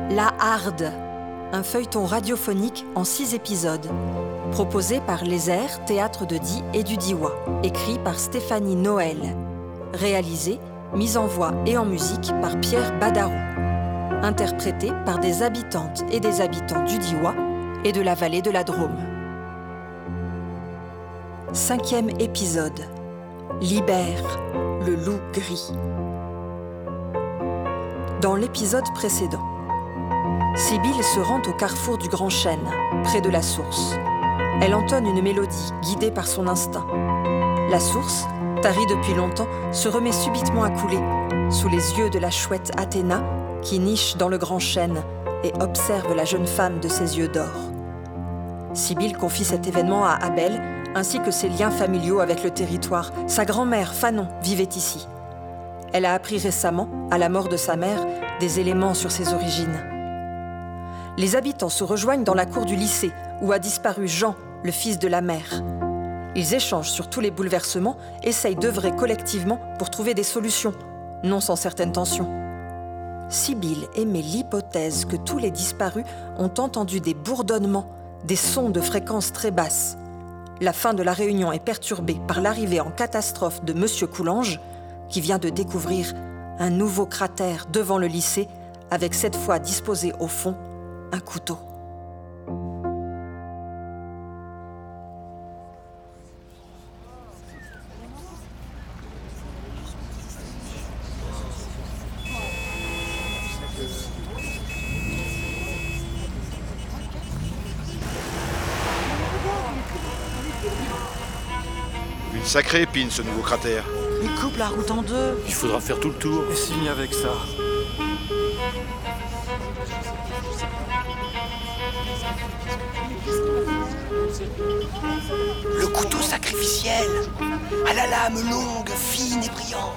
La Harde, un feuilleton radiophonique en 6 épisodes, proposé par Les Airs, Théâtre de Die et du Diois, écrit par Stéphanie Noël, réalisé, mise en voix et en musique par Pierre Badarou, interprété par des habitantes et des habitants du Diois et de la vallée de la Drôme. 5e épisode. Libère, le loup gris. Dans l'épisode précédent, Sibylle se rend au carrefour du Grand Chêne, près de la source. Elle entonne une mélodie guidée par son instinct. La source, tarie depuis longtemps, se remet subitement à couler, sous les yeux de la chouette Athéna, qui niche dans le Grand Chêne et observe la jeune femme de ses yeux d'or. Sibylle confie cet événement à Abel, ainsi que ses liens familiaux avec le territoire. Sa grand-mère, Fanon, vivait ici. Elle a appris récemment, à la mort de sa mère, des éléments sur ses origines. Les habitants se rejoignent dans la cour du lycée, où a disparu Jean, le fils de la mère. Ils échangent sur tous les bouleversements, essayent d'œuvrer collectivement pour trouver des solutions, non sans certaines tensions. Sibylle émet l'hypothèse que tous les disparus ont entendu des bourdonnements, des sons de fréquence très basse. La fin de la réunion est perturbée par l'arrivée en catastrophe de Monsieur Coulange, qui vient de découvrir un nouveau cratère devant le lycée, avec cette fois disposé au fond un couteau. Une sacrée épine, ce nouveau cratère. Il coupe la route en deux. Il faudra faire tout le tour. Et signer avec ça. Le couteau sacrificiel, à la lame longue, fine et brillante.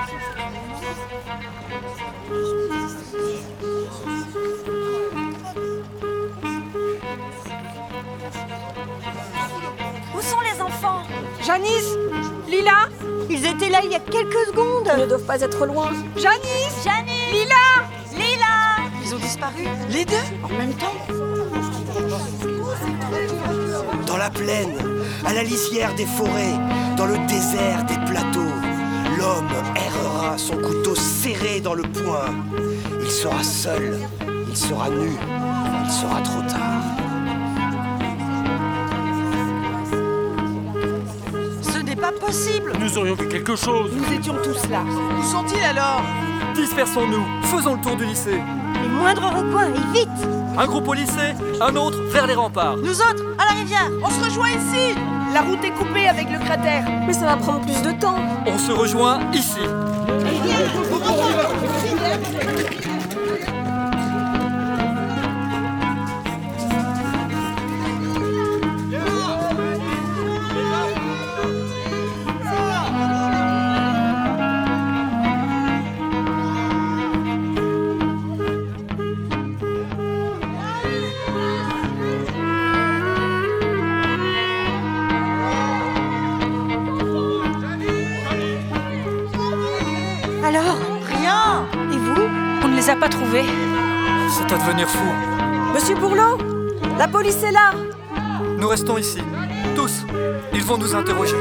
Où sont les enfants? Janice, Lila, Ils étaient là il y a quelques secondes. ils ne doivent pas être loin. Janice, Janice! Lila, Lila! ils ont disparu. Les deux, En même temps. dans la plaine, à la lisière des forêts, dans le désert des plateaux. L'homme errera, son couteau serré dans le poing. Il sera seul, il sera nu, il sera trop tard. Ce n'est pas possible. Nous aurions vu quelque chose. Nous étions tous là. Où sont-ils alors? Dispersons-nous, faisons le tour du lycée. Les moindres recoins, et vite! Un groupe au lycée, un autre vers les remparts. Nous autres, à la rivière! On se rejoint ici. La route est coupée avec le cratère. Mais ça va prendre plus de temps. On se rejoint ici. Alors, Rien! et vous? On ne les a pas trouvés. C'est à devenir fou. Monsieur Bourlot, la police est là. Nous restons ici. Tous. Ils vont nous interroger.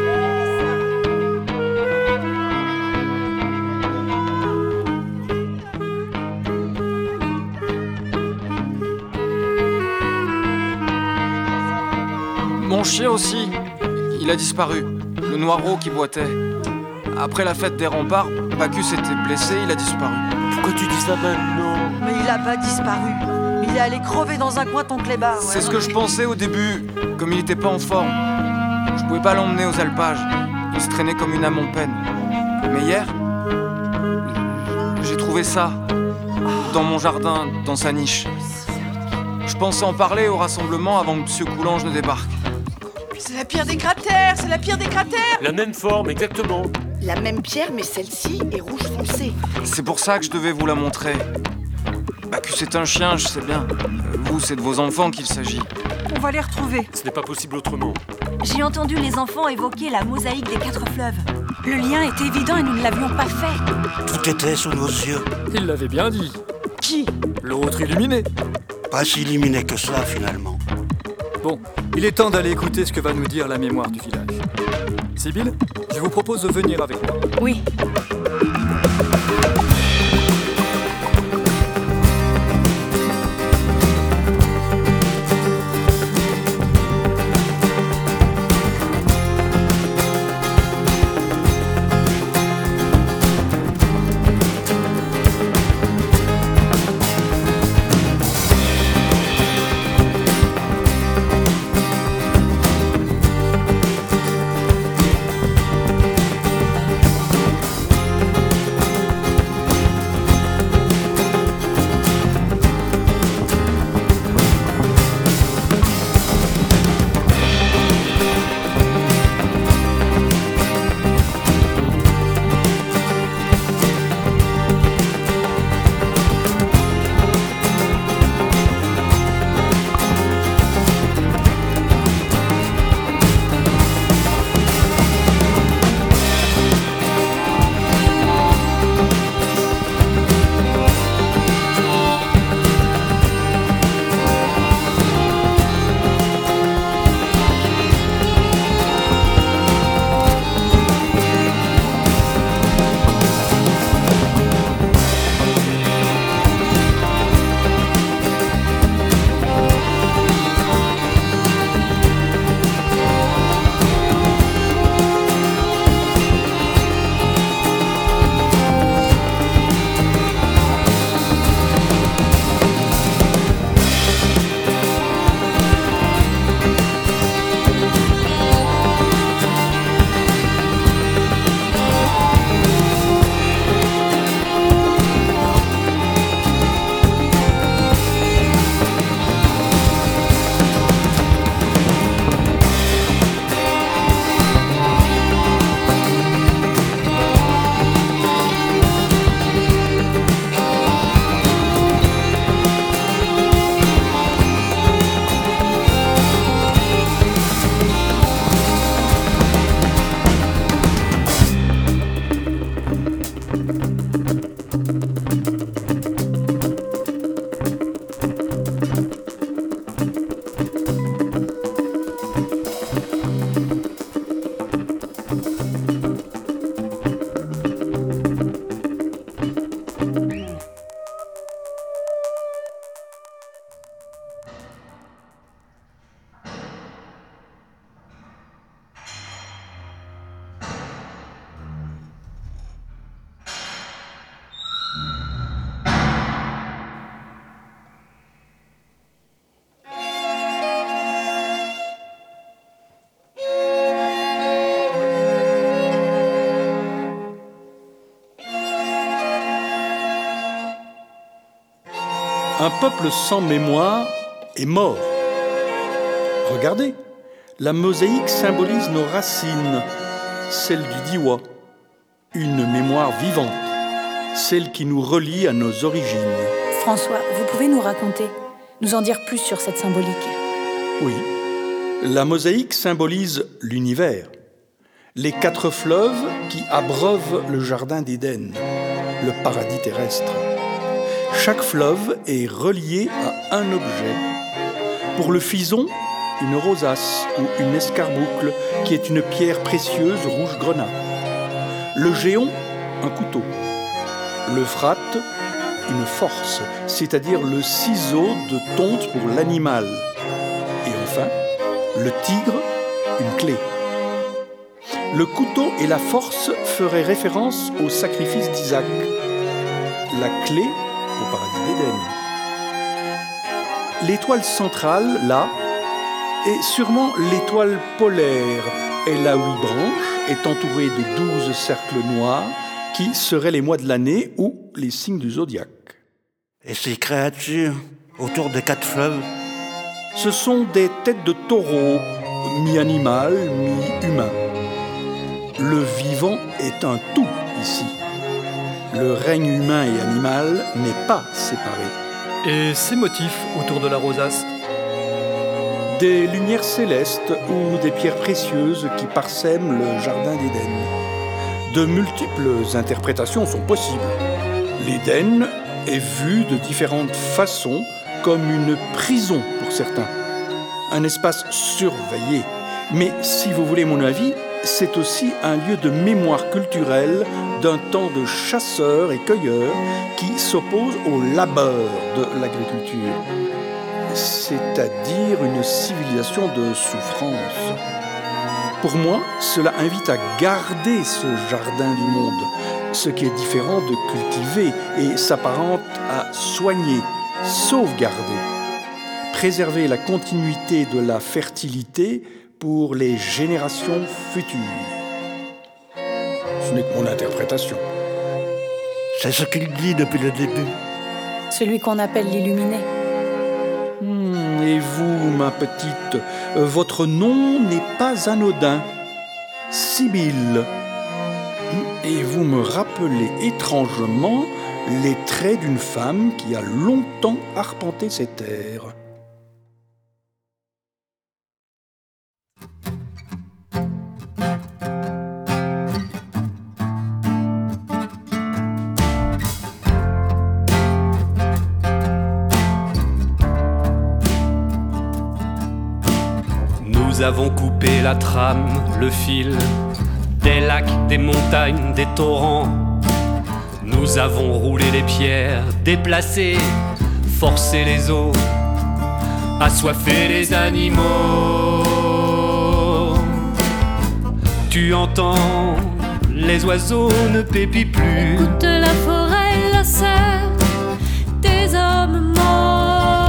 Mon chien aussi, il a disparu. Le Noirot qui boitait. Après la fête des remparts, Bacchus était blessé, il a disparu. Pourquoi tu dis ça maintenant? Mais il a pas disparu. Il est allé crever dans un coin, ton clébard. C'est ce que je pensais au début, comme il n'était pas en forme. Je pouvais pas l'emmener aux alpages. Il se traînait comme une âme en peine. Mais hier, j'ai trouvé ça. Dans mon jardin, dans sa niche. Je pensais en parler au rassemblement avant que Monsieur Coulange ne débarque. C'est la pire des cratères, c'est la pire des cratères. La même forme, exactement. La même pierre, mais celle-ci est rouge foncé. C'est pour ça que je devais vous la montrer. Bacchus est un chien, je sais bien. Vous, c'est de vos enfants qu'il s'agit. On va les retrouver. Ce n'est pas possible autrement. J'ai entendu les enfants évoquer la mosaïque des 4 fleuves. Le lien était évident et nous ne l'avions pas fait. Tout était sous nos yeux. Il l'avait bien dit. magie. L'autre illuminé. Pas si illuminé que cela, finalement. Bon, il est temps d'aller écouter ce que va nous dire la mémoire du village. Sibylle, je vous propose de venir avec moi. Oui. Un peuple sans mémoire est mort. Regardez, la mosaïque symbolise nos racines, celle du Diwa, une mémoire vivante, celle qui nous relie à nos origines. François, vous pouvez nous raconter, nous en dire plus sur cette symbolique? Oui, la mosaïque symbolise l'univers, les 4 fleuves qui abreuvent le jardin d'Éden, le paradis terrestre. Chaque fleuve est relié à un objet. Pour le Fison, une rosace ou une escarboucle qui est une pierre précieuse rouge grenat. Le Géon, un couteau. L'Euphrate, une force, c'est-à-dire le ciseau de tonte pour l'animal. Et enfin, le Tigre, une clé. Le couteau et la force feraient référence au sacrifice d'Isaac. La clé au paradis d'Éden. L'étoile centrale, là, est sûrement l'étoile polaire. Elle a 8 branches, est entourée de 12 cercles noirs qui seraient les mois de l'année ou les signes du zodiaque. Et ces créatures autour des 4 fleuves? Ce sont des têtes de taureau, mi-animal, mi-humain. Le vivant est un tout ici. Le règne humain et animal n'est pas séparé. Et ces motifs autour de la rosace? Des lumières célestes ou des pierres précieuses qui parsèment le jardin d'Éden. De multiples interprétations sont possibles. L'Éden est vue de différentes façons, comme une prison pour certains, un espace surveillé. Mais si vous voulez mon avis, c'est aussi un lieu de mémoire culturelle d'un temps de chasseurs et cueilleurs qui s'oppose au labeur de l'agriculture, c'est-à-dire une civilisation de souffrance. Pour moi, cela invite à garder ce jardin du monde, ce qui est différent de cultiver et s'apparente à soigner, sauvegarder, préserver la continuité de la fertilité pour les générations futures. Ce n'est que mon interprétation. C'est ce qu'il dit depuis le début. Celui qu'on appelle l'illuminé. Et vous, ma petite, votre nom n'est pas anodin. Sibylle. Et vous me rappelez étrangement les traits d'une femme qui a longtemps arpenté ces terres. Nous avons coupé la trame, le fil, des lacs, des montagnes, des torrents. Nous avons roulé les pierres, déplacé, forcé les eaux, assoiffé les animaux. Tu entends, les oiseaux ne pépient plus. Écoute la forêt, la serre, des hommes morts.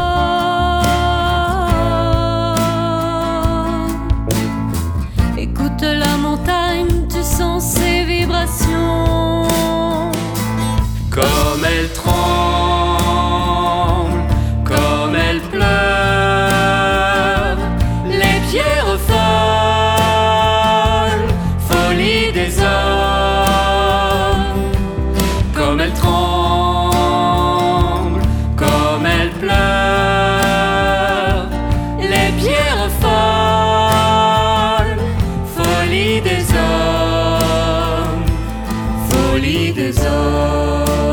Écoute la montagne, tu sens ses vibrations. Comme elle tremble, comme elle pleure, les pierres folles, folie des hommes. Comme elle tremble, comme elle pleure, les pierres folles, folie des hommes, folie des hommes.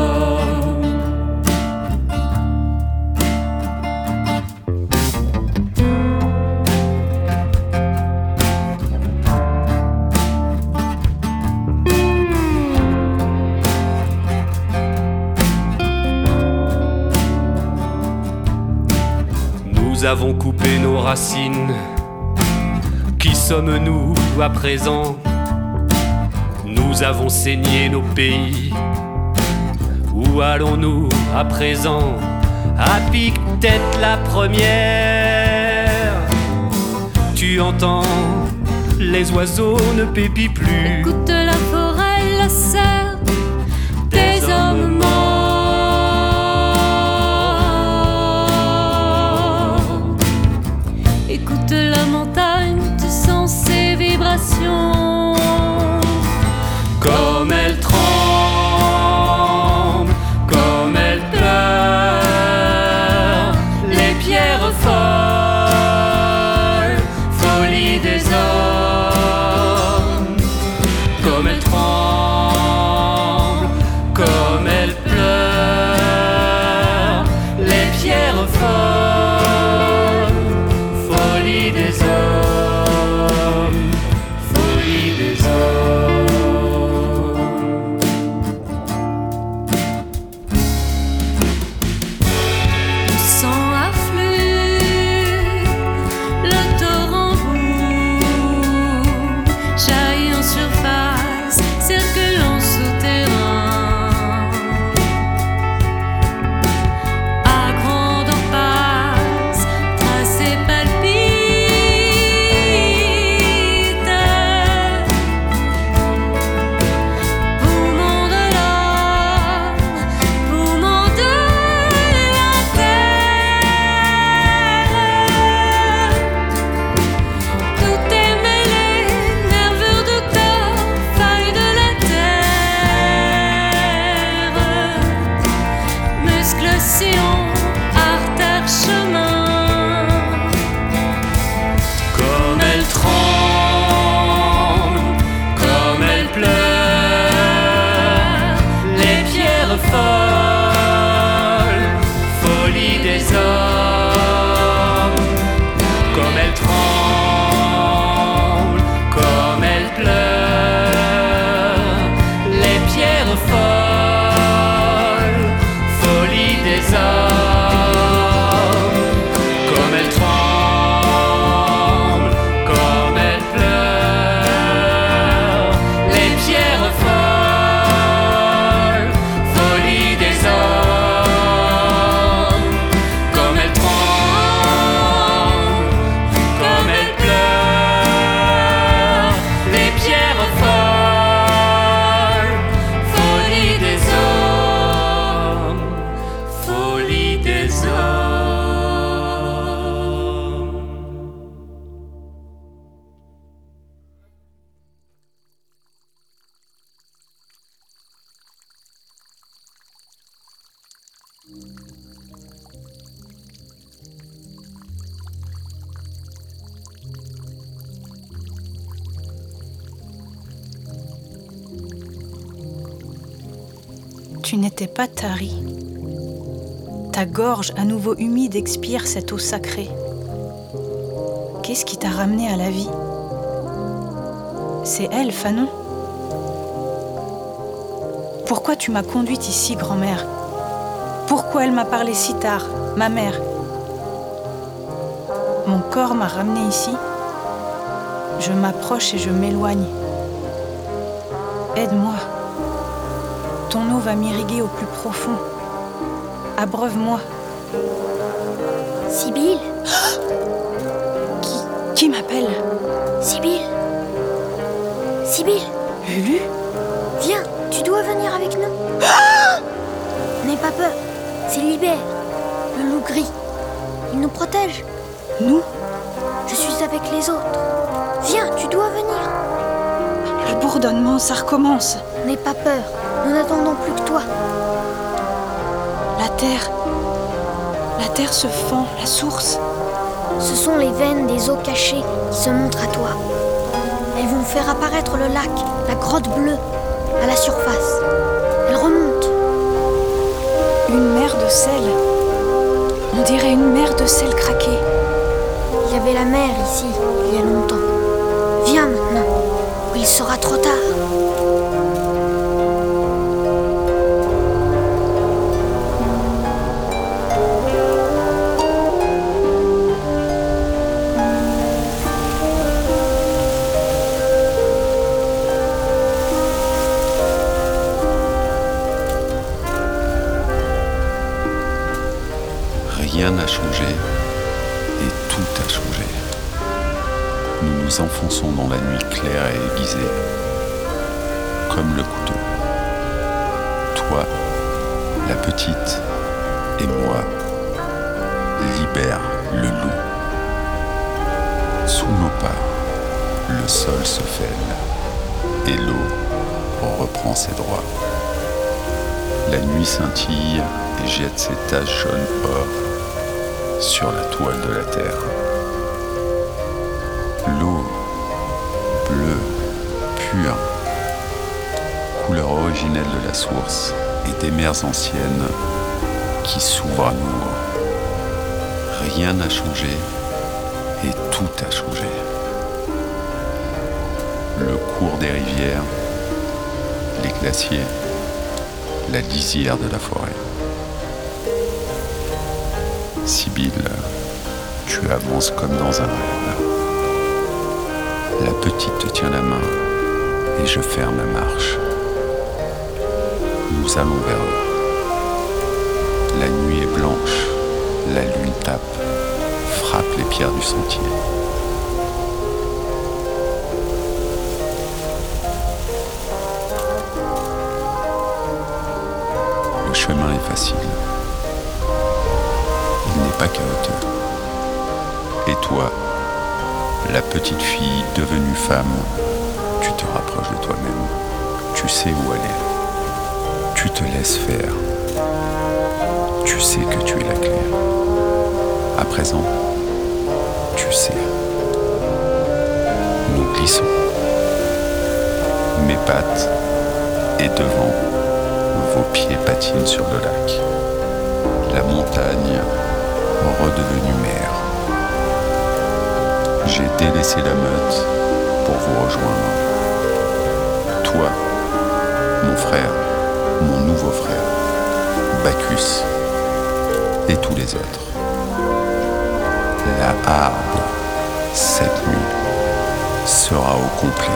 Nous avons coupé nos racines. Qui sommes-nous à présent? Nous avons saigné nos pays. Où allons-nous à présent? À pique-tête la première. Tu entends, les oiseaux ne pépient plus. Écoute la forêt, la serre, des hommes morts. Écoute la montagne, tu sens ses vibrations. Comme elle tremble, comme elle pleure, les pierres folles, folie des hommes. Comme elle tremble, comme elle pleure, les pierres folles, folie des hommes, folie des hommes. Le sang afflue, le torrent bout, jaillit en surface, circule en souterrain. À grande passe, trace et palpite. Poumon de l'homme, poumon de la terre. Tout est mêlé, nervures de corps, failles de la terre. Muscles, sillons, artères, chemins. Comme elle tremble, comme elle pleure, les pierres folles, vie des hommes. Tu n'étais pas tari. Ta gorge à nouveau humide expire cette eau sacrée. Qu'est-ce qui t'a ramené à la vie? C'est elle, Fanon. Pourquoi tu m'as conduite ici, grand-mère? Pourquoi elle m'a parlé si tard, ma mère? Mon corps m'a ramené ici. Je m'approche et je m'éloigne. Aide-moi. Ton eau va m'irriguer au plus profond. Abreuve-moi. Sibylle? Qui m'appelle? Sibylle? Sibylle? Lulu? Viens, tu dois venir avec nous. N'aie pas peur, c'est Libère, le loup gris. Il nous protège. Nous? Je suis avec les autres. Viens, tu dois venir. Le bourdonnement, ça recommence. N'aie pas peur, nous n'attendons plus que toi. La terre se fend, la source. Ce sont les veines des eaux cachées qui se montrent à toi. Elles vont faire apparaître le lac, la grotte bleue, à la surface. Elles remontent. Une mer de sel. On dirait une mer de sel craquée. Il y avait la mer ici, il y a longtemps. Viens maintenant, ou il sera trop tard. Rien n'a changé et tout a changé. Nous nous enfonçons dans la nuit claire et aiguisée, comme le couteau. Toi, la petite, et moi, Libère, le loup. Sous nos pas, le sol se fêle et l'eau reprend ses droits. La nuit scintille et jette ses taches jaune or sur la toile de la terre. L'eau bleue, pure, couleur originelle de la source et des mers anciennes qui s'ouvrent à nous. Rien n'a changé et tout a changé. Le cours des rivières, les glaciers, la lisière de la forêt. Sibylle, tu avances comme dans un rêve. La petite te tient la main et je ferme la marche. Nous allons vers eux. La nuit est blanche, la lune tape, frappe les pierres du sentier. Le chemin est facile. Il n'est pas chaotique. Et toi, la petite fille devenue femme, tu te rapproches de toi-même. Tu sais où aller. Tu te laisses faire. Tu sais que tu es la clé. À présent, tu sais. Nous glissons. Mes pattes et devant, vos pieds patinent sur le lac. La montagne redevenue mer. J'ai délaissé la meute pour vous rejoindre. Toi, mon frère, mon nouveau frère, Bacchus et tous les autres. La harde, cette nuit, sera au complet.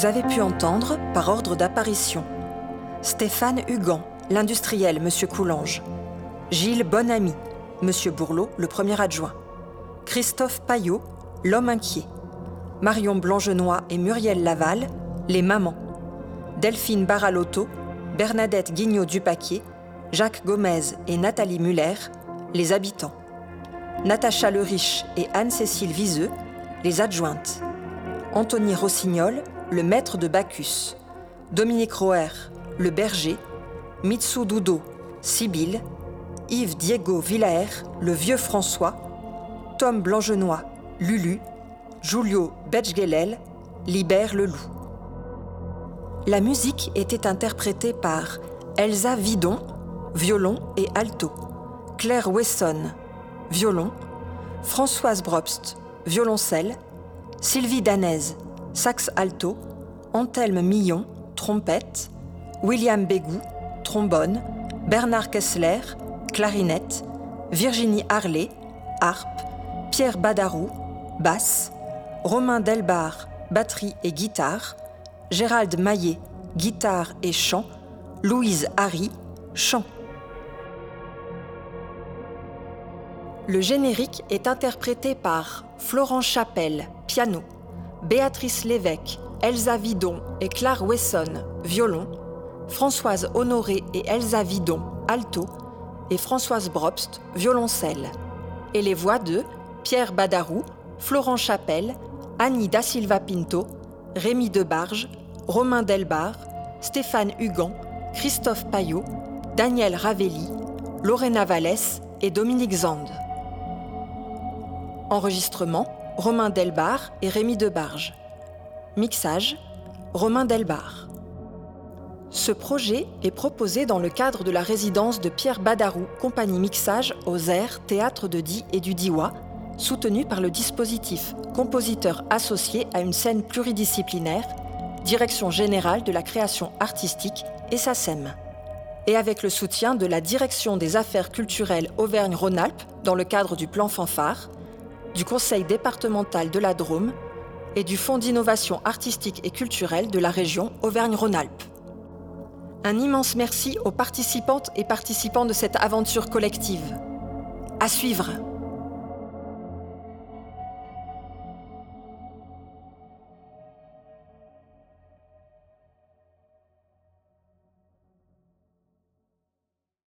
Vous avez pu entendre, par ordre d'apparition, Stéphane Hugan, l'industriel Monsieur Coulanges, Gilles Bonamy, Monsieur Bourlot, le premier adjoint, Christophe Paillot, l'homme inquiet, Marion Blangenoy et Muriel Laval, les mamans, Delphine Baralotto, Bernadette Guignot-Dupaquier, Jacques Gomez et Nathalie Muller, les habitants, Natacha Leriche et Anne-Cécile Viseux, les adjointes, Anthony Rossignol, le maître de Bacchus, Dominique Roher, le berger, Mitsou Dudo, Sibylle, Yves Diego Villaer, le vieux François, Tom Blangenoy, Lulu, Julio Betchgelel, Libère le loup. La musique était interprétée par Elsa Vidon, violon et alto, Claire Wesson, violon, Françoise Brobst, violoncelle, Sylvie Danez, sax alto, Anthelme Millon, trompette, William Bégou, trombone, Bernard Kessler, clarinette, Virginie Harlet, harpe, Pierre Badarou, basse, Romain Delbar, batterie et guitare, Gérald Maillet, guitare et chant, Louise Harry, chant. Le générique est interprété par Florent Chapelle, piano, Béatrice Lévesque, Elsa Vidon et Claire Wesson, violon, Françoise Honoré et Elsa Vidon, alto, et Françoise Brobst, violoncelle. Et les voix de Pierre Badarou, Florent Chapelle, Annie Da Silva Pinto, Rémi Debarge, Romain Delbar, Stéphane Hugan, Christophe Paillot, Daniel Ravelli, Lorena Vallès et Dominique Zand. Enregistrement, Romain Delbar et Rémi Debarge. Mixage, Romain Delbar. Ce projet est proposé dans le cadre de la résidence de Pierre Badarou, compagnie mixage aux airs, théâtre de Die et du Diois, soutenu par le dispositif compositeur associé à une scène pluridisciplinaire, Direction générale de la création artistique et SACEM, et avec le soutien de la Direction des affaires culturelles Auvergne-Rhône-Alpes dans le cadre du plan Fanfare, du Conseil départemental de la Drôme et du Fonds d'innovation artistique et culturelle de la région Auvergne-Rhône-Alpes. Un immense merci aux participantes et participants de cette aventure collective. À suivre!